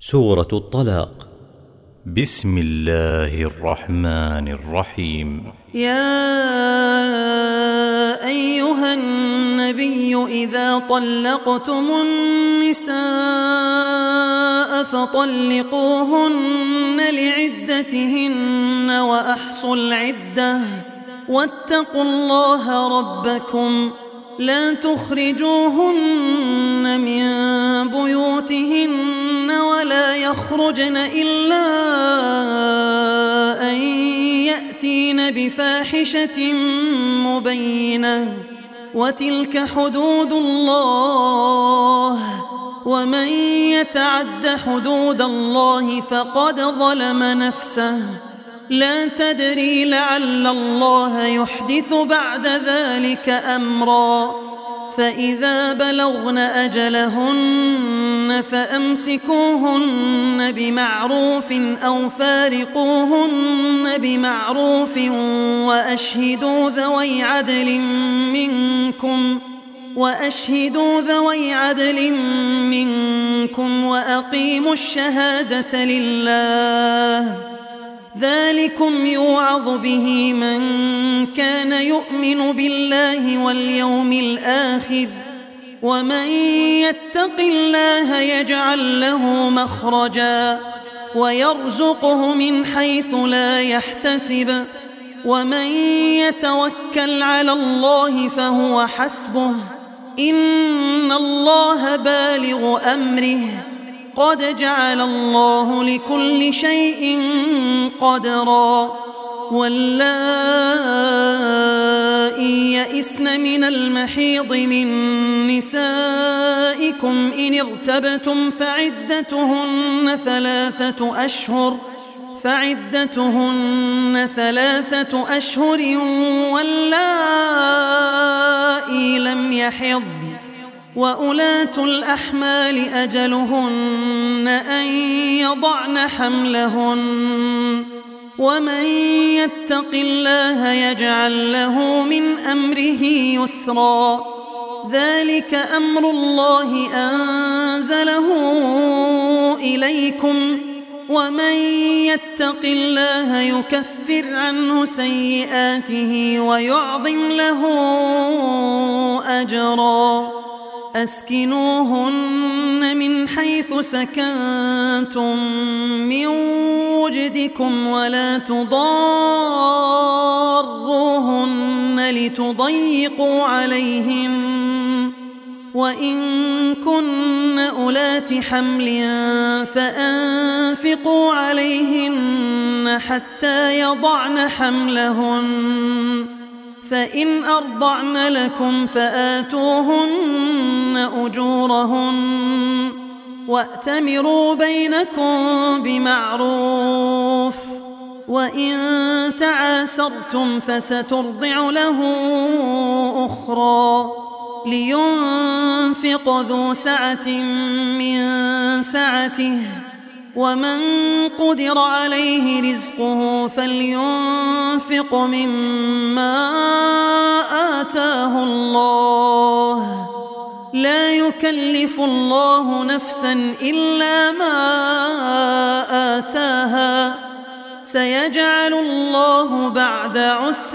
سورة الطلاق. بسم الله الرحمن الرحيم. يا أيها النبي إذا طلقتم النساء فطلقوهن لعدتهن وأحصوا العدة واتقوا الله ربكم لا تخرجوهن من بيوتهن ولا يخرجن إلا أن يأتين بفاحشة مبينة وتلك حدود الله ومن يتعد حدود الله فقد ظلم نفسه لا تدري لعل الله يحدث بعد ذلك أمرا فإذا بلغن أجلهن فأمسكوهن بمعروف أو فارقوهن بمعروف وأشهدوا ذوي عدل منكم وأقيموا الشهادة لله ذلكم يوعظ به من كان يؤمن بالله واليوم الآخر ومن يتق الله يجعل له مخرجا ويرزقه من حيث لا يحتسب ومن يتوكل على الله فهو حسبه إن الله بالغ أمره قد جعل الله لكل شيء قدرا واللائي يئسن من المحيض من نسائكم إن ارتبتم فعدتهن ثلاثة أشهر واللائي لم يحضن وأولاة الأحمال أجلهن أن يضعن حملهن ومن يتق الله يجعل له من أمره يسرا ذلك أمر الله أنزله إليكم ومن يتق الله يكفر عنه سيئاته ويعظم له أجرا أسكنوهن من حيث سكنتم من وجدكم ولا تضاروهن لتضيقوا عليهم وإن كن أولات حمل فأنفقوا عليهن حتى يضعن حملهن فإن أرضعن لكم فآتوهن أجورهن وأتمروا بينكم بمعروف وإن تعاسرتم فسترضع له أخرى لينفق ذو سعة من سعته ومن قدر عليه رزقه فلينفق مما آتاه الله لا يكلف الله نفسا إلا ما آتاها سيجعل الله بعد عسر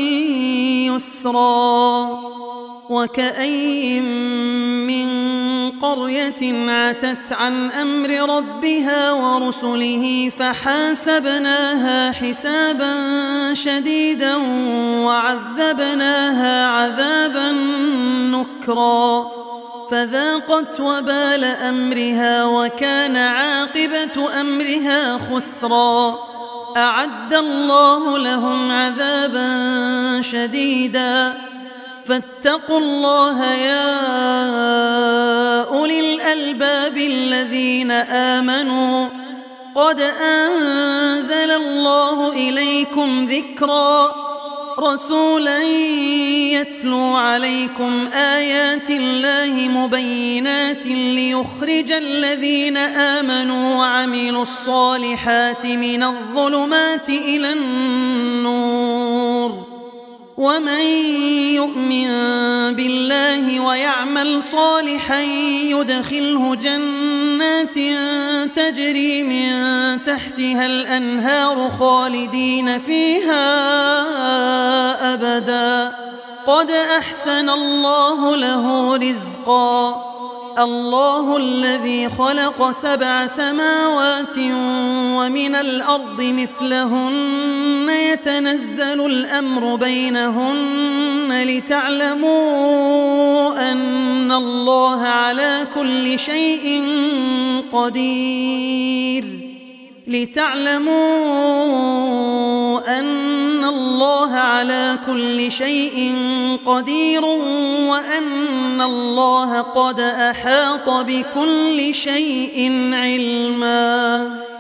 يسرا وكأين من قرية عتت عن أمر ربها ورسله فحاسبناها حسابا شديدا وعذبناها عذابا نكرا فذاقت وبال أمرها وكان عاقبة أمرها خسرا أعد الله لهم عذابا شديدا فاتقوا الله يا أولي الألباب الذين آمنوا قد أنزل الله إليكم ذكرا رسولا يتلو عليكم آيات الله مبينات ليخرج الذين آمنوا وعملوا الصالحات من الظلمات إلى النور ومن يؤمن بالله ويعمل صالحا يدخله جنات تجري من تحتها الأنهار خالدين فيها أبدا قد أحسن الله له رزقا الله الذي خلق 7 سماوات ومن الأرض مثلهن يتنزل الأمر بينهن لتعلموا أن الله على كل شيء قدير وأن الله قد أحاط بكل شيء علما.